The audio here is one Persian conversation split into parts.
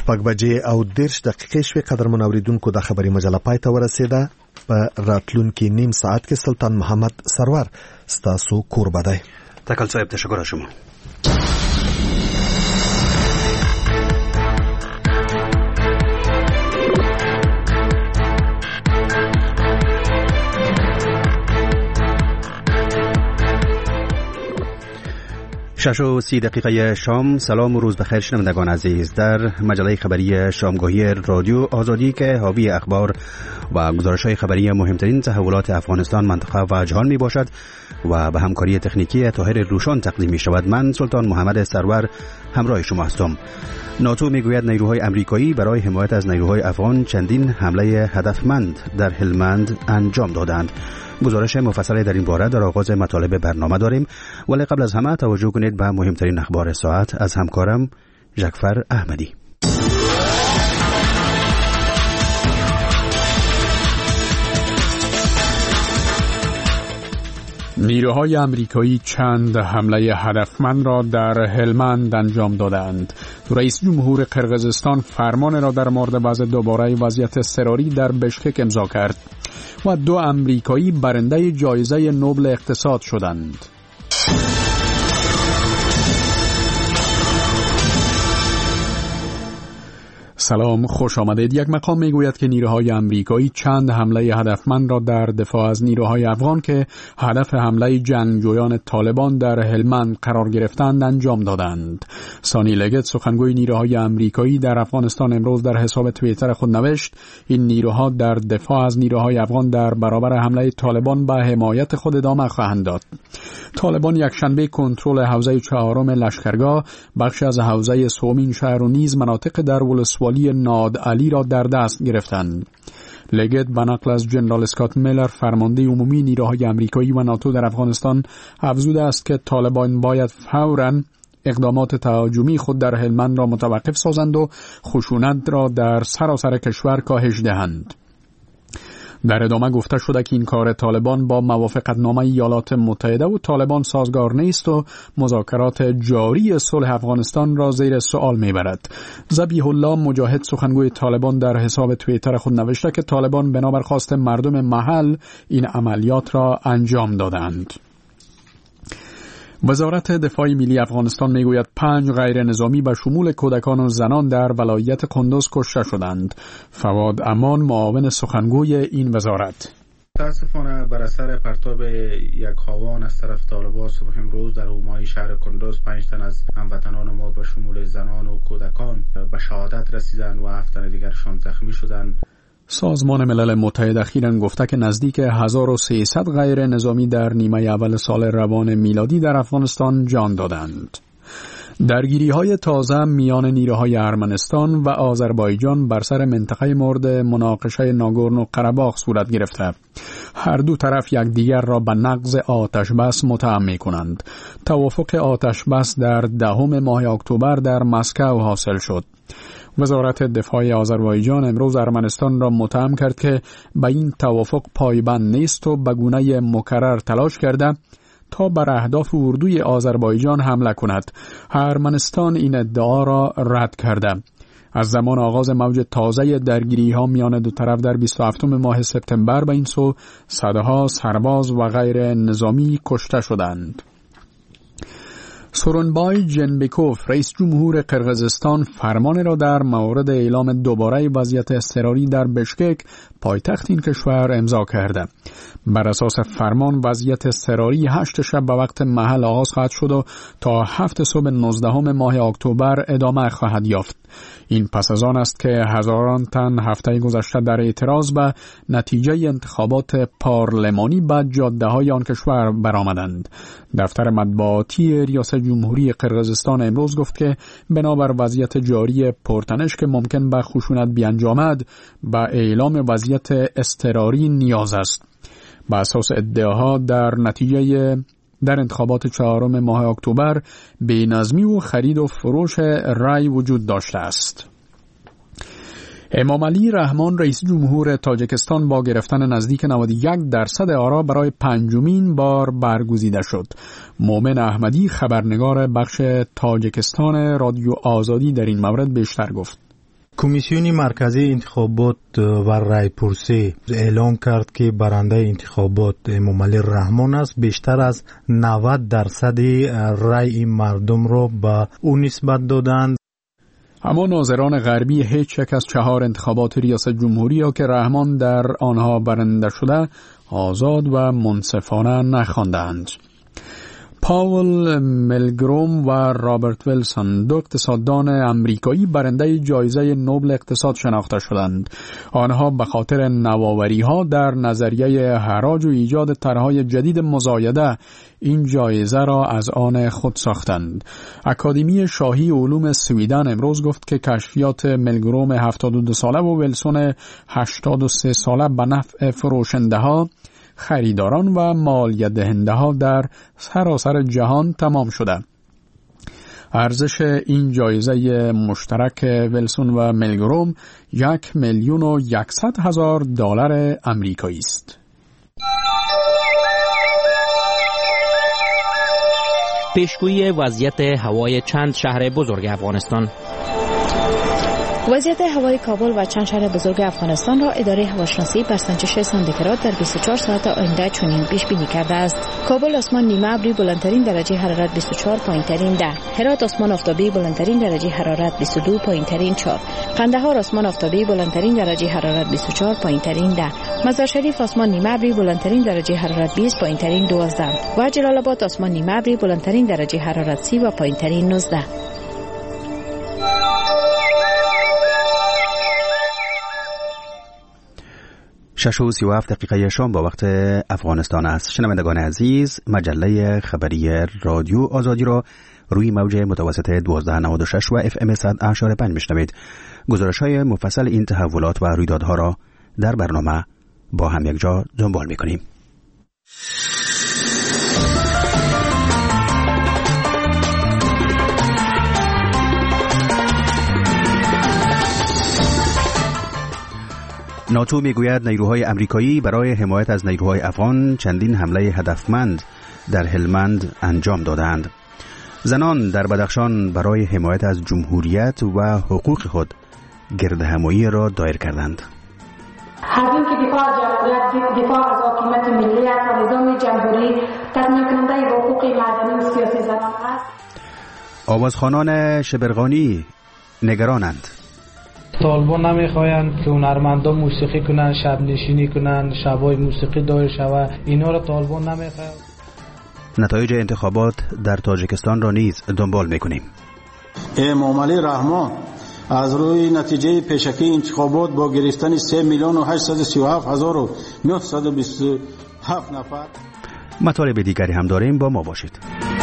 6:10 شوې. قدرمن اوریدونکو د خبري مجله پای ته ورسیده. په راتلونکي نیم ساعت کې سلطان محمد سرور ستاسو کوربه دی. تکل صاحب تشکر از شما. شش و 30 دقیقه شام. سلام و روز بخیر شنوندگان عزیز. در مجله خبری شامگاهی رادیو آزادی که حاوی اخبار و گزارش‌های خبری مهمترین تحولات افغانستان، منطقه و جهان می باشد و به همکاری تکنیکی طاهر روشان تقدیم می شود. من سلطان محمد سرور همراه شما هستم. ناتو میگوید نیروهای امریکایی برای حمایت از نیروهای افغان چندین حمله هدفمند در هلمند انجام دادند. گزارش مفصلی در این باره در آغاز مطالب برنامه داریم، ولی قبل از همه توجه کنید به مهمترین اخبار ساعت از همکارم جعفر احمدی. نیروهای امریکایی چند حمله هدفمند را در هلمند انجام دادند. رئیس جمهور قرقیزستان فرمان را در مورد وضع دوباره وضعیت اضطراری در بشکک امضا کرد و 2 امریکایی برنده جایزه نوبل اقتصاد شدند. سلام، خوش آمدید. یک مقام میگوید که نیروهای امریکایی چند حمله هدفمند را در دفاع از نیروهای افغان که هدف حمله جنگجویان طالبان در هلمند قرار گرفتند انجام دادند. سانی لگت، سخنگوی نیروهای امریکایی در افغانستان، امروز در حساب توییتر خود نوشت این نیروها در دفاع از نیروهای افغان در برابر حمله طالبان به حمایت خود ادامه خواهند داد. طالبان یکشنبه کنترل حوزه 4 لشکرگاه، بخش از حوزه سومین شهر و نیز مناطق در ولسوالی نادعلی را در دست گرفتند. لگت به نقل از جنرال اسکات میلر، فرمانده عمومی نیروهای امریکایی و ناتو در افغانستان، افزوده است که طالبان باید فوراً اقدامات تهاجمی خود در هلمند را متوقف سازند و خشونت را در سراسر کشور کاهش دهند. در ادامه گفته شده که این کار طالبان با موافقتنامه ایالات متحده و طالبان سازگار نیست و مذاکرات جاری صلح افغانستان را زیر سوال میبرد. ذبیح الله مجاهد، سخنگوی طالبان، در حساب توییتر خود نوشته که طالبان بنابر خواست مردم محل این عملیات را انجام دادند. وزارت دفاع ملی افغانستان میگوید 5 غیر نظامی به شمول کودکان و زنان در ولایت قندوز کشته شدند. فواد امان، معاون سخنگوی این وزارت: متاسفانه بر اثر پرتاب یک هاوان از طرف طالبان صبح امروز در حومه شهر قندوز 5 تن از هموطنان ما به شمول زنان و کودکان به شهادت رسیدند و 7 تن دیگرشان زخمی شدند. سازمان ملل متحد اخیراً گفته که نزدیک 1300 غیر نظامی در نیمه اول سال روان میلادی در افغانستان جان دادند. درگیری‌های تازه میان نیروهای ارمنستان و آذربایجان بر سر منطقه مورد مناقشه ناگورنو قره‌باغ صورت گرفته. هر دو طرف یکدیگر را به نقض آتش بس متهم می‌کنند. توافق آتش بس در 10 ماه اکتبر در مسکو حاصل شد. وزارت دفاع آذربایجان امروز ارمنستان را متهم کرد که به این توافق پایبند نیست و به گونه مکرر تلاش کرده تا بر اهداف اردوی آذربایجان حمله کند. ارمنستان این ادعا را رد کرده. از زمان آغاز موج تازه درگیری‌ها میان دو طرف در 27 ماه سپتامبر به این سو صدها سرباز و غیر نظامی کشته شدند. سورونبای جنبکوف، رئیس جمهور قرقیزستان، فرمان را در مورد اعلام دوباره وضعیت اضطراری در بشکک، پایتخت این کشور، امضا کرده. بر اساس فرمان وضعیت اضطراری 8 شب به وقت محل آغاز خواهد شد و تا 7 صبح 19 ماه اکتبر ادامه خواهد یافت. این پس از آن است که هزاران تن هفته گذشته در اعتراض به نتیجه انتخابات پارلمانی به جاده‌های آن کشور برآمدند. دفتر مطبوعاتی ریاست جمهوری قرقیزستان امروز گفت که بنابر وضعیت جاری پرتنش که ممکن به خشونت بیانجامد، به اعلام وضعیت اضطراری نیاز است. به اساس ادعاها در انتخابات 4 ماه اکتبر بی‌نظمی و خرید و فروش رای وجود داشته است. امام علی رحمان، رئیس جمهور تاجیکستان، با گرفتن نزدیک 91% آرا برای 5مین بار برگزیده شد. مومن احمدی، خبرنگار بخش تاجیکستان رادیو آزادی، در این مورد بیشتر گفت. کمیسیون مرکزی انتخابات و رایپرسی اعلام کرد که برنده انتخابات موملی رحمان است. بیشتر از 90% رای مردم را به او نسبت دادند. اما ناظران غربی هیچ یک از 4 انتخابات ریاست جمهوری را که رحمان در آنها برنده شده آزاد و منصفانه نخواندند. پاول ملگروم و رابرت ویلسون، 2 اقتصاددان امریکایی برنده جایزه نوبل اقتصاد شناخته شدند. آنها به خاطر نوآوری‌ها در نظریه حراج و ایجاد طرح‌های جدید مزایده این جایزه را از آن خود ساختند. اکادمی شاهی علوم سویدن امروز گفت که کشفیات ملگروم 72 ساله و ویلسون 83 ساله به نفع فروشنده‌ها، خریداران و مالیات دهنده‌ها در سراسر جهان تمام شده. ارزش این جایزه مشترک ویلسون و ملگروم $1,100,000 آمریکایی است. پیشگویی وضعیت هوای چند شهر بزرگ افغانستان. وضعیت هوای کابل و چند شهر بزرگ افغانستان را اداره هواشناسی بر سنجش سانتیگراد در 24 ساعت آینده چنین پیش بینی کرده است. کابل آسمان نیمه ابری بلندترین درجه حرارت 24، پایینترین 10. هرات آسمان آفتابی بلندترین درجه حرارت 22، پایینترین 4. قندهار آسمان آفتابی بلندترین درجه حرارت 24، پایینترین 10. مزار شریف آسمان نیمه ابری بلندترین درجه حرارت 20، پایینترین 12. و جلال آباد آسمان نیمه ابری بلندترین درجه حرارت 30 و پایینترین 19. 6:37 شام با وقت افغانستان است. شنوندگان عزیز، مجله خبری رادیو آزادی را روی موج متوسط 1296 و FM 100.5 میشنوید. گزارش‌های مفصل این تحولات و رویدادها را در برنامه با هم یک جا دنبال می‌کنیم. ناتو میگوید نیروهای امریکایی برای حمایت از نیروهای افغان چندین حمله هدفمند در هلمند انجام دادند. زنان در بدخشان برای حمایت از جمهوریت و حقوق خود گردهمایی را دایر کردند. از اینکه دفاع از جمهوریت، دفاع از حاکمیت ملی و نظام جمهوری تضمین کننده حقوق مدنی و سیاسی زنان است. آوازخوانان شبرغانی نگرانند. طالبان نمیخواین که هنرمندان موسیقی کنن، شب نشینی کنن، شبای موسیقی دایر شود. اینا را طالبان نمیخواین. نتایج انتخابات در تاجیکستان را نیز دنبال میکنیم. موملی رحمان از روی نتیجه پیشکی انتخابات با گرفتن 3,837,927 نفر. مطالب دیگری هم داریم، با ما باشید.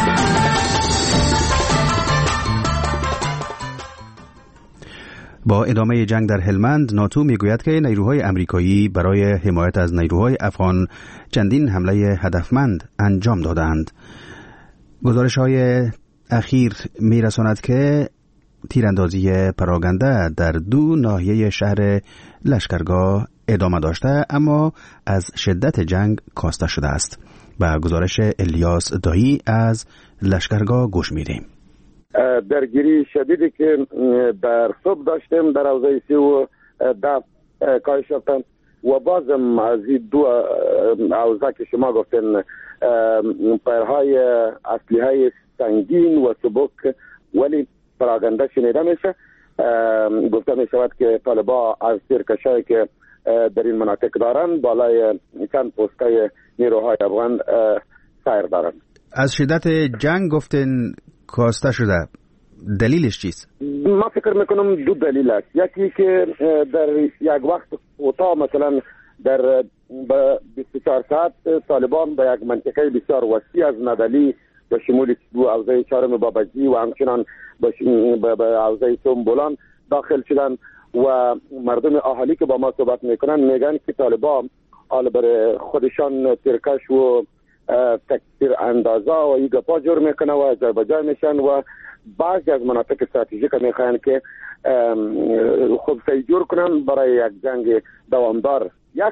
با ادامه جنگ در هلمند، ناتو میگوید که نیروهای امریکایی برای حمایت از نیروهای افغان چندین حمله هدفمند انجام دادند. گزارش‌های اخیر میرساند که تیراندازی پراگنده در 2 ناحیه شهر لشکرگاه ادامه داشته اما از شدت جنگ کاسته شده است. با گزارش الیاس دایی از لشکرگاه گوش میدیم. درگیری شدیدی که در صبح داشتیم در حوزه 310 کاهش یافتند و بازم از این 2 حوزه که شما گفتین پیرهای اسلحه سنگین و سبک ولی پراگنده شنیده میشه. گفته می شود که طالبان از تیرکشایی که در این مناطق دارند بالای چند پوستای نیروهای افغان سیر دارند. از شدت جنگ گفتین کاسته شده، دلیلش چیست؟ ما فکر میکنم 2 دلیل است. یکی که در یک وقت کوتاه مثلا در 24 ساعت طالبان به یک منطقه بسیار وسیع از ندلی به شمول 2 حوزه 4 بابجی و همچنان به حوزه سنبولان داخل شدن و مردم اهالی که با ما صحبت میکنن میگن که طالبان حال بر خودشان تیرکش و تکثیر اندازه و این گپا جور میکنه و جای بجای میشن و بعضی از مناطق استراتژیک میخواین که خود جور کنن برای یک جنگ دوامدار.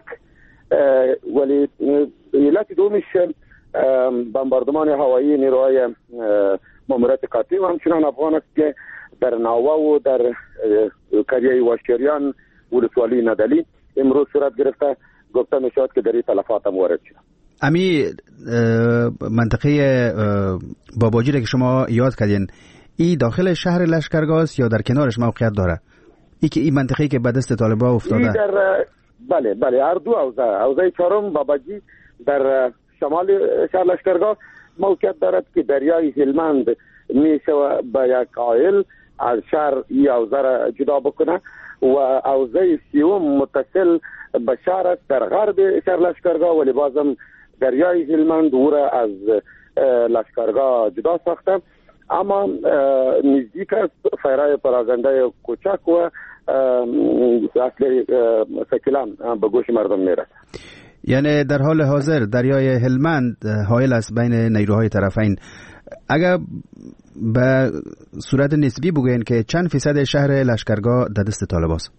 ولی علت دومش بمباردمان هوایی نیروهای ماموریت قطعی و همچنان افغان است که در ناوه و در کریه واشکریان ولسوالی ندلی امروز صورت گرفته. گفته می شود که در این تلفات هم وارد شده. امی منطقه باباجی که شما یاد کردین ای داخل شهر لشکرگاه است یا در کنارش موقعیت داره؟ این منطقه‌ای که به دست طالبان افتاده؟ بله هر دو حوزه چهارم باباجی در شمال شهر لشکرگاه موقعیت دارد که دریای هلمند میشه به یک عائل از شهر این حوزه را جدا بکنه و حوزه سیوم متصل به شهر است در غرب شهر لشکرگاه، ولی بازم دریای هلمند او را از لشکرگاه جدا ساخته، اما نزدیک است فیرای پراگنده کوچک و اصلی سکیلان به گوش مردم میرسه. یعنی در حال حاضر دریای هلمند حائل است بین نیروهای طرفین. اگر به صورت نسبی بگوین که چند فیصد شهر لشکرگاه در دست طالب است؟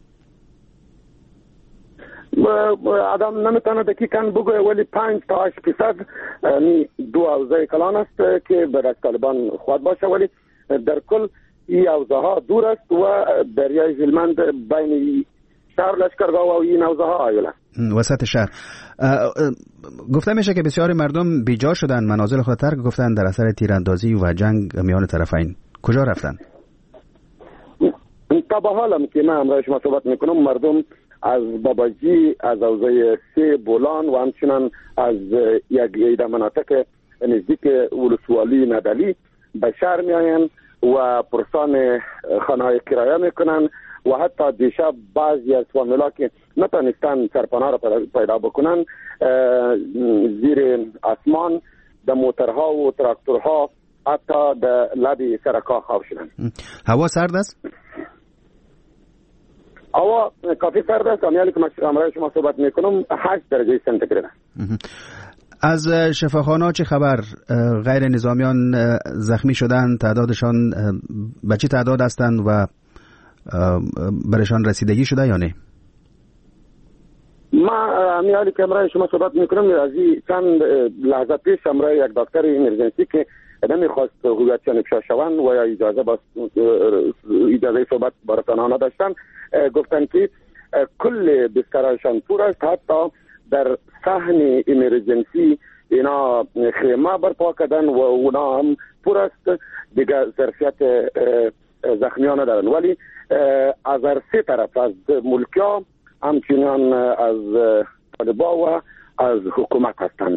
آدم نمیتونه دقیقاً بگوه، ولی 5 تا 8% دو حوزه کلان است که به دست طالبان خود باشه، ولی در کل این حوزه ها دور است و دریای هلمند بین شهر لشکرگاه و این حوزه ها آیل است. وسط شهر. گفته میشه که بسیاری مردم بیجا شدن، منازل خود ترک گفتن در اثر تیراندازی و جنگ میان طرفین. کجا رفتن؟ تا به حالم که من همراه شما صحبت میکنم مردم از باباجی، از حوزه 3 بولان و همچنان از یک ایده مناطق نزدیک ولسوالی ندلی به شهر میاین و پرسان خانه‌های کرایه میکنن و حتی دیشب بعضی از فامیلا که نتونستن سرپناه را پیدا بکنن زیر آسمان در موترها و تراکتورها حتی در لب سرکا خواب شدن. هوا سرد است؟ هوا کافی سرد است. امیالی که همراه شما صحبت میکنم 8 درجه سانتیگراد. از شفاخانه چه خبر؟ غیر نظامیان زخمی شدن، تعدادشان به چه تعداد هستند و برشان رسیدگی شده یا نه؟ ما امیالی که همراه شما صحبت میکنم از چند لحظه پیش همراه یک دکتر ایمرجنسی که نمیخواست هویتشان افشا شوند و یا اجازه صحبت براتان نداشتن گفتن که کل بسترشان پر است، حتی در صحن ایمرجنسی اینا خیمه برپا کردن و اونا هم پر است، دیگه ظرفیت زخمیان دارن، ولی از هر 3 طرف از ملکیا همچنان از طالبا و از حکومت هستند.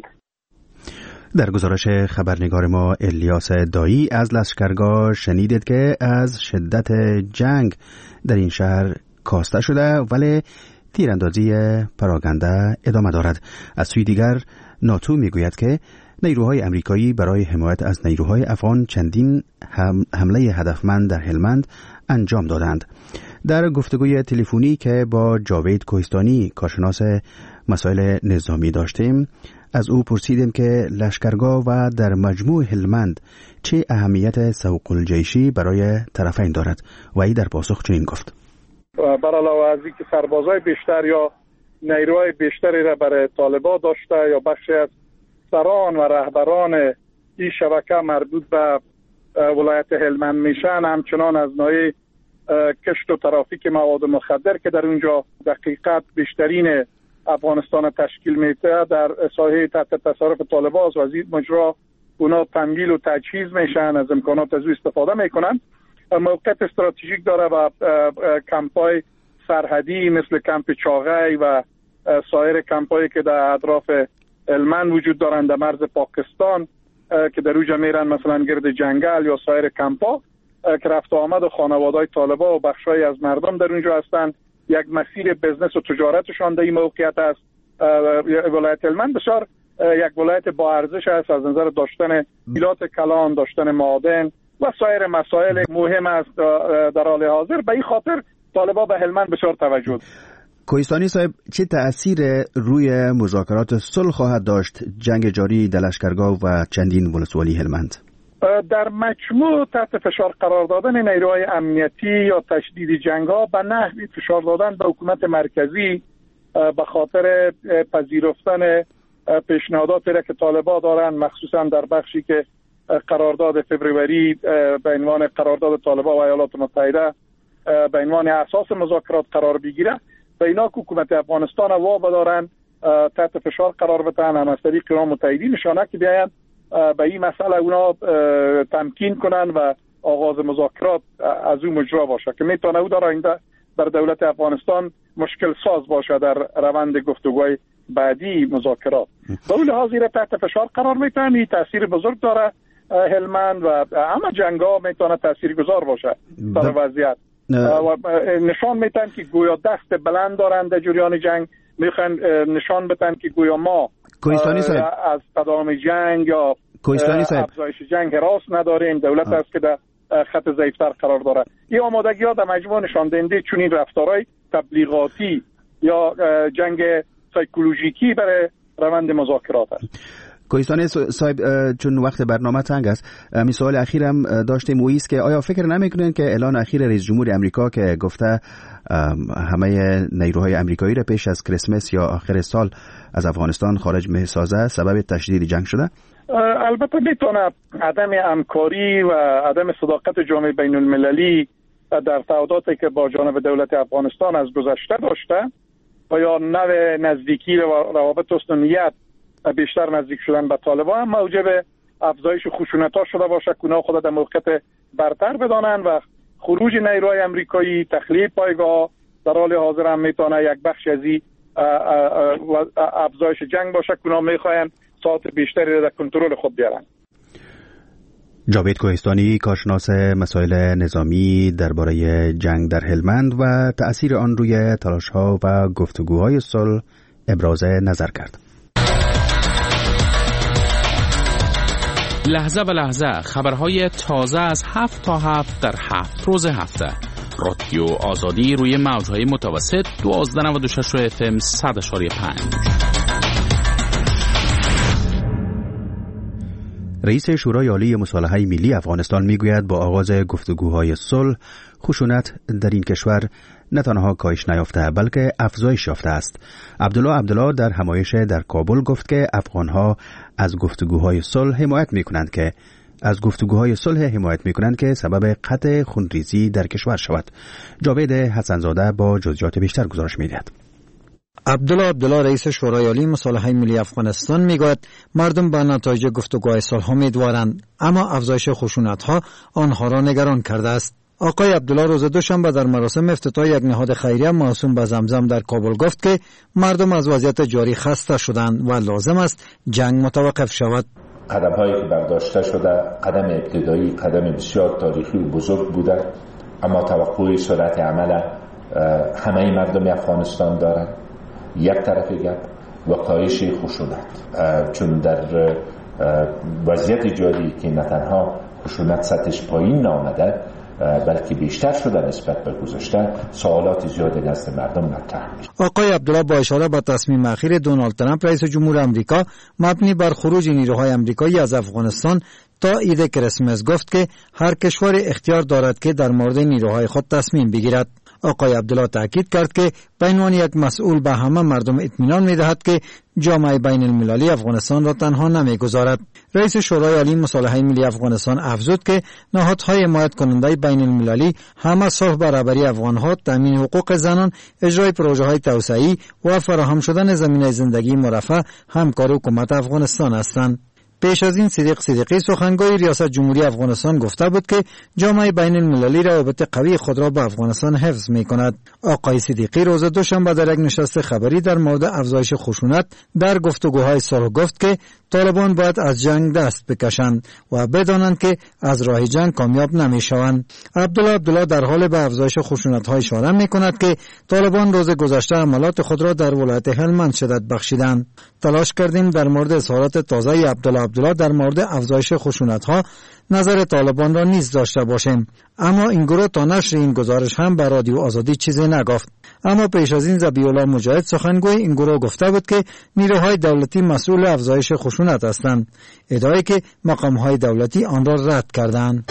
در گزارش خبرنگار ما الیاس دایی از لشکرگاه شنیدید که از شدت جنگ در این شهر کاسته شده ولی تیراندازی پراگنده ادامه دارد. از سوی دیگر ناتو میگوید که نیروهای امریکایی برای حمایت از نیروهای افغان چندین حمله هدفمند در هلمند انجام دادند. در گفتگوی تلفنی که با جاوید کوهستانی کارشناس مسائل نظامی داشتیم از او پرسیدیم که لشکرگاه و در مجموع هلمند چه اهمیت سوق الجیشی برای طرفین دارد و ای در پاسخ چنین گفت: بر علاوه از اینکه سربازای بیشتر یا نیروهای بیشتری را برای طالبان داشته یا بخشی از سران و رهبران این شبکه مربوط به ولایت هلمند میشن، همچنان از نوع کشت و ترافیک مواد مخدر که در اونجا دقیقاً بیشترین افغانستان تشکیل میده در ساحه تحت تصرف طالبان و از این مجرا اونا تمویل و تجهیز میشن، از امکانات از او استفاده میکنن. موقعیت استراتژیک داره و کمپای سرحدی مثل کمپ چاغی و سایر کمپایی که در اطراف هلمند وجود دارند در مرز پاکستان که در اونجا میرن مثلا گرد جنگل یا سایر کمپا که رفت و آمد و خانواده‌های طالبان و بخشای از مردم در اونجا هستند. یک مسیر بزنس و تجارتشان در این موقعیت است. ولایت هلمند بسیار یک ولایت با ارزش است از نظر داشتن میلات کلان، داشتن معادن و سایر مسائل مهم است در حال حاضر. به این خاطر طالبان به هلمند بسیار توجه. کوهستانی صاحب، چه تأثیر روی مذاکرات صلح خواهد داشت جنگ جاری در لشکرگاه و چندین ولسوالی هلمند؟ در مجموع تحت فشار قرار دادن نیروهای امنیتی یا تشدید جنگ‌ها به نحوی فشار دادن به حکومت مرکزی به خاطر پذیرفتن پیشنهاداتی را که طالبان دارند، مخصوصا در بخشی که قرارداد فبروری به عنوان قرارداد طالبان و ایالات متحده به عنوان اساس مذاکرات قرار بگیره و اینا که حکومت افغانستان وا بدارن تحت فشار قرار بدن، هم از طریق اینا متحدینشان که بیاین به این مسئله اونا تمکین کنن و آغاز مذاکرات از اون مجرا باشه که میتونه او در آینده بر دولت افغانستان مشکل ساز باشه در روند گفتگوهای بعدی مذاکرات. به اون لحاظ تحت فشار قرار میتن، این تاثیر بزرگ داره هلمند و همه جنگا میتونه تاثیرگذار باشه در وضعیت و نشان میتن که گویا دست بلند دارن در جریان جنگ، میخوان نشان بدن که گویا ما از تداوم جنگ یا افزایش جنگ حراس نداریم، دولت است که در خط ضعیفتر قرار داره. این آمادگی ها در مجموع نشان دهنده چنین رفتارهای تبلیغاتی یا جنگ سایکولوژیکی برای روند مذاکرات است. کوهستانی صاحب، چون وقت برنامه تنگ است، سوال اخیرم داشتیم و ایست که آیا فکر نمیکنین که اعلان اخیر رئیس جمهور امریکا که گفته همه نیروهای امریکایی را پیش از کریسمس یا آخر سال از افغانستان خارج می‌سازه سبب تشدید جنگ شده؟ البته میتونه عدم همکاری و عدم صداقت جامعه بین المللی در تعهداتی که با جانب دولت افغانستان از گذشته داشته و یا نوع نزدیکی و روابط حسن بیشتر نزدیک شدن به طالبان موجب افزایش خشونت‌ها شده باشه که اونا خود در موقعیت برتر بدانن و خروج نیروهای امریکایی، تخلیه پایگاه در حال حاضر هم میتونه یک بخش از افزایش جنگ باشه که اونا میخواین ساعت بیشتری در کنترل خود بیارن. جاوید کوهستانی، کارشناس مسائل نظامی درباره جنگ در هلمند و تأثیر آن روی تلاش‌ها و گفتگوهای صلح ابراز نظر کرد. لحظه به لحظه خبرهای تازه از 7 تا 7 در 7 روز هفته. رادیو آزادی روی موجهای متوسط 1296 FM 100.5. رئیس شورای عالی مصالحه ملی افغانستان میگوید با آغاز گفتگوهای صلح خشونت در این کشور نه تنها کاهش نیافته بلکه افزایش یافته است. عبدالله در همایش در کابل گفت که افغانها از گفتگوهای صلح حمایت میکنند که سبب قطع خونریزی در کشور شود. جاوید حسنزاده با جزئیات بیشتر گزارش می‌دهد. عبدالله رئیس شورای عالی مصالحه ملی افغانستان میگوید مردم به نتایج گفتگوهای صلح امیدوارند، اما افزایش خشونت‌ها آنها را نگران کرده است. آقای عبدالله روز دوشنبه در مراسم افتتاح یک نهاد خیریه موسوم به زمزم در کابل گفت که مردم از وضعیت جاری خسته شدند و لازم است جنگ متوقف شود. قدم‌هایی که برداشته شده قدم ابتدایی، قدم بسیار تاریخی و بزرگ بوده، اما توقع سرعت عمل همه مردم افغانستان دارند. یک طرف گپ و کاهش خشونت، چون در وضعیت جاری که نه تنها خشونت سطحش پایین نامده بلکه بیشتر شده نسبت به گذشته، سوالات زیادی نزد مردم مطرح میشه. آقای عبدالله با اشاره به تصمیم اخیر دونالد ترامپ رئیس جمهور آمریکا مبنی بر خروج نیروهای آمریکایی از افغانستان تا عید کریسمس گفت که هر کشور اختیار دارد که در مورد نیروهای خود تصمیم بگیرد. آقای عبدالله تاکید کرد که به عنوان یک مسئول به همه مردم اطمینان می‌دهد که جامعه بین المللی افغانستان را تنها نمی‌گذارد. رئیس شورای عالی مصالحه ملی افغانستان افزود که نهادهای حمایت کننده بین المللی همه صلح برابری افغان‌ها، تامین حقوق زنان، اجرای پروژه‌های توسعه‌ای و فراهم شدن زمینه زندگی مرفه همکار حکومت افغانستان هستند. پیش از این صدیقی سخنگوی ریاست جمهوری افغانستان گفته بود که جامعه بین المللی روابط قوی خود را با افغانستان حفظ می کند. آقای صدیقی روز دوشنبه در یک نشست خبری در مورد افزایش خشونت در گفتگوهای صلح گفت که طالبان باید از جنگ دست بکشند و بدانند که از راه جنگ کامیاب نمی شوند. عبدالله در حال به افزایش خشونت‌ها اشاره می کند که طالبان روز گذشته عملات خود را در ولایت هلمند شدت بخشیدند. تلاش کردیم در مورد اظهارات تازه عبدالله در مورد افزایش خشونت‌ها نظر طالبان را نیز داشته باشیم، اما این گروه تا نشر این گزارش هم به رادیو آزادی چیزی نگفت. اما پیش از این ذبیح‌الله مجاهد سخنگوی این گروه گفته بود که نیروهای دولتی مسئول افزایش خشونت هستند، ادعایی که مقام‌های دولتی آن را رد کردند.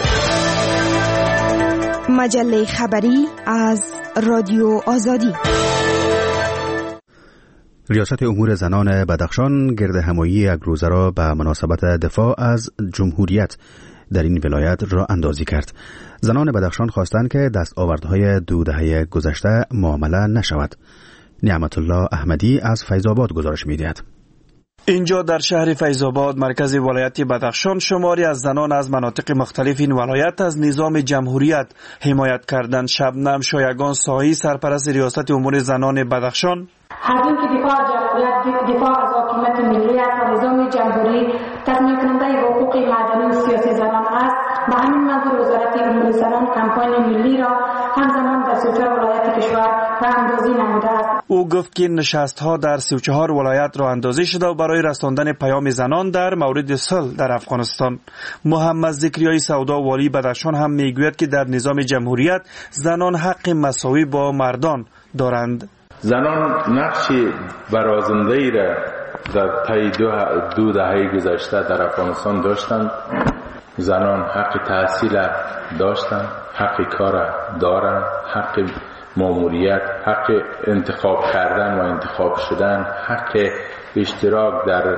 مجله خبری از رادیو آزادی. ریاست امور زنان بدخشان گرد همایی یک روزه را به مناسبت دفاع از جمهوریت در این ولایت را اندازی کرد. زنان بدخشان خواستند که دستاوردهای 2 دهه گذشته معامله نشود. نعمت الله احمدی از فیض‌آباد گزارش می‌دهد. اینجا در شهر فیض‌آباد مرکز ولایت بدخشان شماری از زنان از مناطق مختلف این ولایت از نظام جمهوریت حمایت کردند. شبنم شایگان ساهی سرپرست ریاست امور زنان بدخشان: حاکم که دفاع جمهوریت، دفاع از حاکمیت ملی است و نظام جمهوری تضمین کننده حقوق مدنی و سیاسی زنان است. به همین منظور وزارت امور زنان کمپاین ملی را همزمان در 34 ولایت کشور راهاندازی نموده است. او گفت که نشست‌ها در 34 ولایت راهاندازی شده و برای رساندن پیام زنان در مورد صلح در افغانستان. محمد زکریای سودا والی بدخشان هم میگوید که در نظام جمهوریت زنان حق مساوی با مردان دارند. زنان نقش برازنده‌ای را در طی 2 دهه گذشته در افغانستان داشتند. زنان حق تحصیل داشتند، حق کار دارند، حق ماموریت، حق انتخاب کردن و انتخاب شدن، حق اشتراک در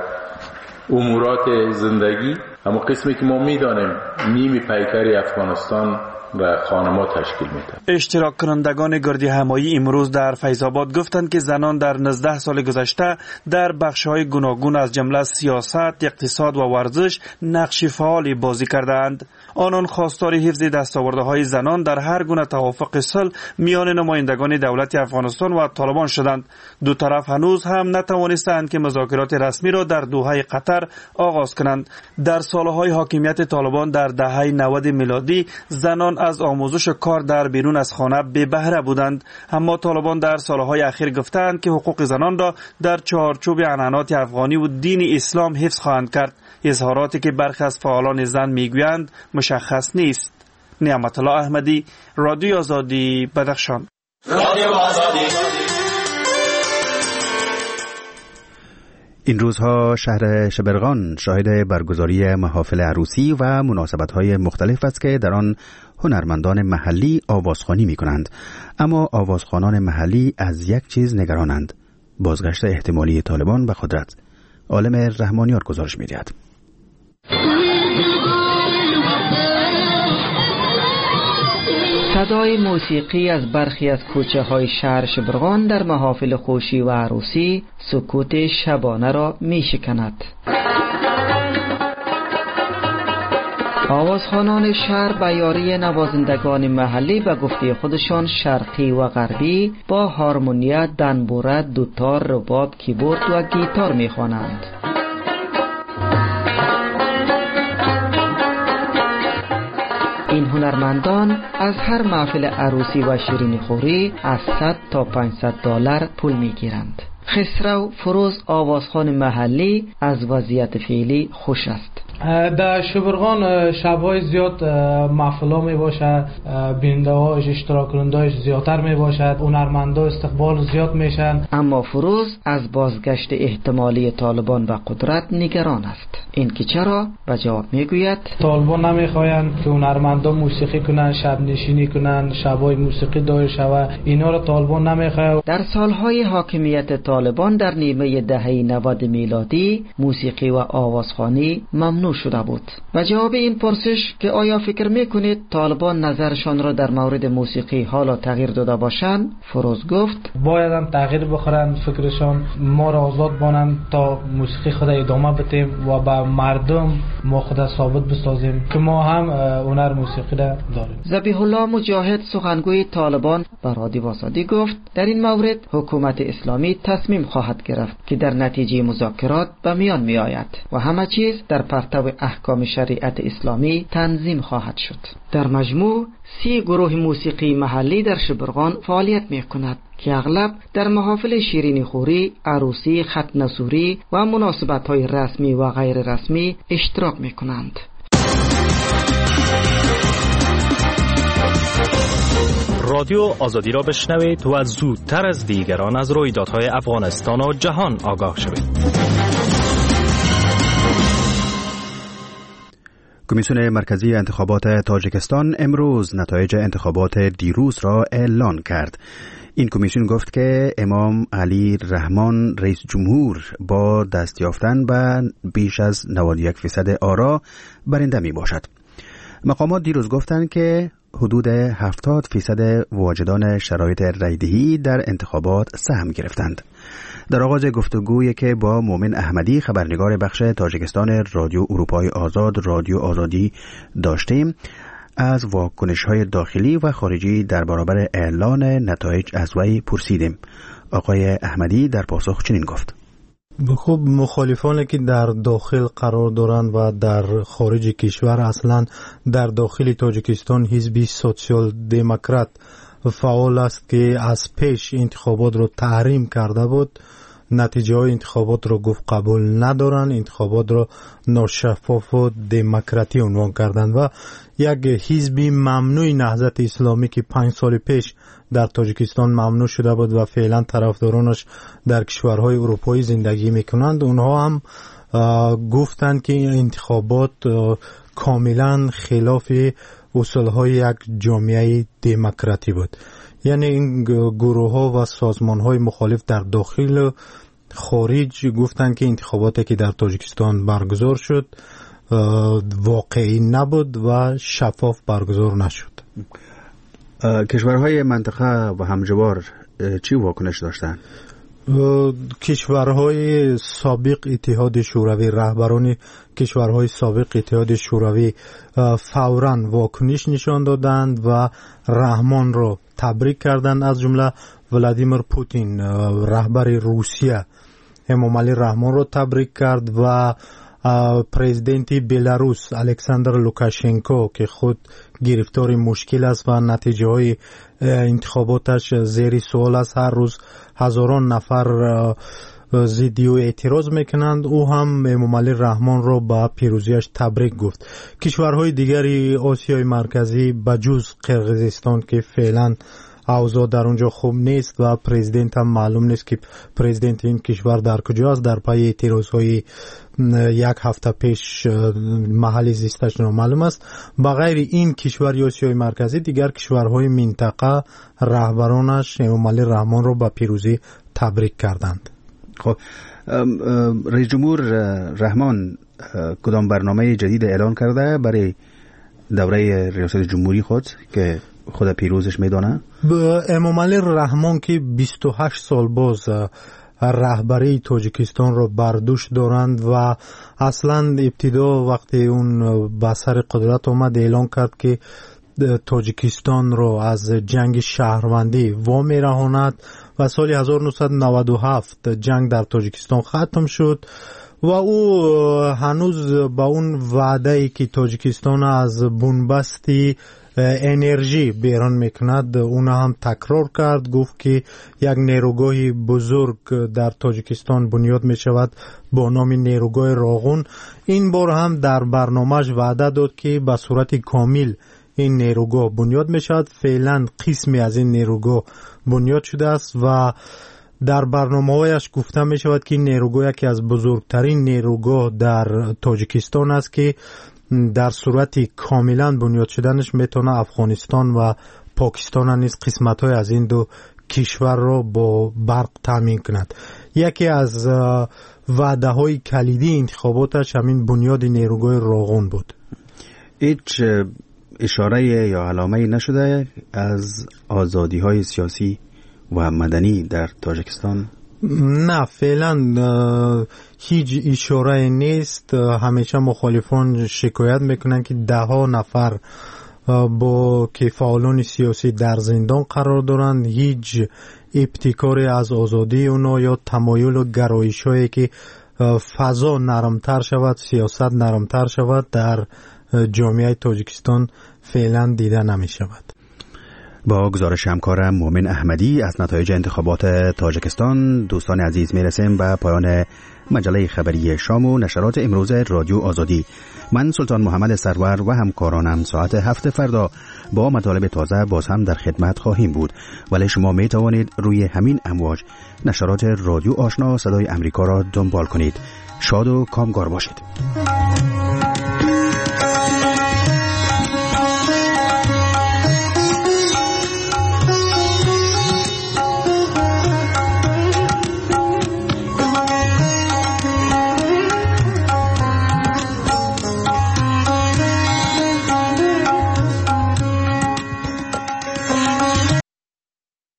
امورات زندگی. اما قسمی که ما میدانیم نیمی پیکری افغانستان و خانم‌ها تشکیل می‌دهند. اشتراک کنندگان گردی همایی امروز در فیض‌آباد گفتند که زنان در 19 سال گذشته در بخش‌های گوناگون از جمله سیاست، اقتصاد و ورزش نقش فعالی بازی کردند. آنان خواستار حفظ دستاوردهای زنان در هر گونه توافق صلح میان نمایندگان دولت افغانستان و طالبان شدند. دو طرف هنوز هم نتوانستند که مذاکرات رسمی را در دوحه قطر آغاز کنند. در سالهای حاکمیت طالبان در دهه 90 میلادی زنان از آموزش کار در بیرون از خانه بی بهره بودند، اما طالبان در سالهای اخیر گفتند که حقوق زنان را در چارچوب عنعنات افغانی و دین اسلام حفظ خواهند کرد. اظهاراتی که برخی از فعالان زن میگویند مشخص نیست. نعمت الله احمدی، رادیو آزادی، بدخشان. این روزها شهر شبرغان شاهد برگزاری محافل عروسی و مناسبت‌های مختلف است که در آن هنرمندان محلی آوازخوانی می‌کنند. اما آوازخوانان محلی از یک چیز نگرانند: بازگشت احتمالی طالبان به قدرت. عالم رحمانیار گزارش می‌دهد. صدای موسیقی از برخی از کوچه های شهر شبرغان در محافل خوشی و عروسی سکوت شبانه را می شکند. آوازخوانان شهر به یاری نوازندگان محلی به گفته خودشان شرقی و غربی با هارمونیا، دنبوره، دوتار، رباب، کیبورد و گیتار می خوانند. این هنرمندان از هر محفل عروسی و شیرینی خوری از 100 تا 500 دلار پول میگیرند. خسرو فروز آوازخوان محلی از وضعیت فعلی خوش است. در شبرغان شب‌های زیاد محفلا می باشد، بیننده‌هاش، اشتراک کننده‌اش زیادتر می باشد، هنرمندا استقبال زیاد میشن. اما فروز از بازگشت احتمالی طالبان به قدرت نگران است. این که چرا؟ به جواب میگوید طالبان نمیخواین که هنرمندا موسیقی کنن، شب نشینی کنن، شب‌های موسیقی دایر شود. اینا را طالبان نمیخواد. در سالهای حاکمیت طالبان در نیمه دهه 90 میلادی موسیقی و آوازخوانی ممنوع شده بود. و جواب این پرسش که آیا فکر میکنید طالبان نظرشان را در مورد موسیقی حالا تغییر داده باشند، فروز گفت باید هم تغییر بخورن فکرشان، ما را آزاد بانند تا موسیقی خود ادامه بدیم و به مردم ما خود ثابت بسازیم که ما هم هنر موسیقی را داریم. ذبیح الله مجاهد سخنگوی طالبان به رادیو آزادی گفت در این مورد حکومت اسلامی تصمیم خواهد گرفت که در نتیجه مذاکرات به میان می آید و همه چیز در پرتو احکام شریعت اسلامی تنظیم خواهد شد. در مجموع 30 گروه موسیقی محلی در شبرغان فعالیت می کند که اغلب در محافل شیرینی خوری، عروسی، ختنه سوری و مناسبت های رسمی و غیر رسمی اشتراک می کنند. رادیو آزادی را بشنوید و زودتر از دیگران از رویدادهای افغانستان و جهان آگاه شوید. کمیسیون مرکزی انتخابات تاجیکستان امروز نتایج انتخابات دیروز را اعلان کرد. این کمیسیون گفت که امام علی رحمان رئیس جمهور با دست یافتن به بیش از 91% آرا برنده می باشد. مقامات دیروز گفتند که حدود 70% واجدان شرایط رایدهی در انتخابات سهم گرفتند. در آغاز گفتگویی که با مومن احمدی خبرنگار بخش تاجیکستان رادیو اروپای آزاد رادیو آزادی داشتیم، از واکنش‌های داخلی و خارجی در برابر اعلان نتایج از وی پرسیدیم. آقای احمدی در پاسخ چنین گفت: خب مخالفانی که در داخل قرار دارند و در خارج کشور، اصلا در داخل تاجیکستان حزب سوسیال دموکرات فعال است که از پیش انتخابات رو تحریم کرده بود. نتیجه های انتخابات رو گفت قبول ندارن، انتخابات رو ناشفاف و دموکراتی عنوان کردن و یک حزب ممنوع نهضت اسلامی که 5 سال پیش در تاجیکستان ممنوع شده بود و فعلا طرفدارانش در کشورهای اروپایی زندگی میکنند، اونها هم گفتند که این انتخابات کاملا خلاف اصولهای یک جامعه دموکراتی بود. یعنی این گروه ها و سازمان های مخالف در داخل و خارج گفتند که انتخاباتی که در تاجیکستان برگزار شد واقعی نبود و شفاف برگزار نشد. کشورهای منطقه و همجوار چی واکنش داشتند؟ کشورهای سابق اتحاد شوروی، رهبران کشورهای سابق اتحاد شوروی فوراً واکنش نشان دادند و رحمان را تبریک کردند. از جمله ولادیمیر پوتین رهبر روسیه امام علی رحمان را تبریک کرد و پرزیدنت بلاروس الکساندر لوکاشنکو که خود گرفتار مشکل است و نتیجه های انتخاباتش زیر سوال است، هر روز هزاران نفر ضد او اعتراض میکنند، او هم امام علی رحمان را به پیروزیش تبریک گفت. کشورهای دیگری آسیای مرکزی بجز قرقیزستان که فعلا اوضاع در اونجا خوب نیست و پرزیدنت هم معلوم نیست که پرزیدنت این کشور در کجا است، در پای اعتراضهای یک هفته پیش محل زیستش نامعلوم است. بغیر این کشور آسیای مرکزی دیگر کشورهای منطقه رهبرانش امام علی رحمان را به پیروزی تبریک کردند. خب رئیس جمهور رحمان کدام برنامه جدید اعلان کرده برای دوره ریاست جمهوری خود که خود پیروزش میدانه؟ امام علی رحمان که 28 سال باز رهبری تاجیکستان را بر دوش دارند و اصلا ابتدا وقتی اون به سر قدرت آمد اعلان کرد که تاجیکستان را از جنگ شهروندی وامی رهاند و سال 1997 جنگ در تاجیکستان ختم شد و او هنوز با اون وعده‌ای که تاجیکستان از بنبستی انرژی بیرون میکند اون هم تکرار کرد. گفت که یک نیروگاه بزرگ در تاجیکستان بنیاد میشود با نام نیروگاه راغون. این بار هم در برنامهش وعده داد که به صورت کامل این نیروگاه بنیاد میشود. فعلا قسمی از این نیروگاه بنیاد شده است و در برنامه‌هایش گفته می شود که این نیروگاه یکی از بزرگترین نیروگاه در تاجیکستان است که در صورت کاملا بنیاد شدنش میتونه افغانستان و پاکستان نیز قسمت‌های از این دو کشور را با برق تامین کند. یکی از وعده‌های کلیدی انتخاباتش همین بنیاد نیروگاه راغون بود. هیچ اشاره یا علامه‌ای نشده از آزادی‌های سیاسی و مدنی در تاجیکستان؟ نه فعلا هیچ اشاره نیست. همیشه مخالفان شکایت میکنن که 10 نفر با که فعالان سیاسی در زندان قرار دارند. هیچ ابتکاری از آزادی اونا یا تمایل و گرایش‌هایی که فضا نرمتر شود، سیاست نرمتر شود در جامعه تاجیکستان فعلا دیده نمی شود. با گزارش همکارم مومن احمدی از نتایج انتخابات تاجیکستان دوستان عزیز میرسیم به پایان مجله خبری شام و نشرات امروز رادیو آزادی. من سلطان محمد سرور و همکارانم ساعت 7 فردا با مطالب تازه باز هم در خدمت خواهیم بود، ولی شما می توانید روی همین امواج نشرات رادیو آشنا صدای امریکا را دنبال کنید. شاد و کامگار باشید.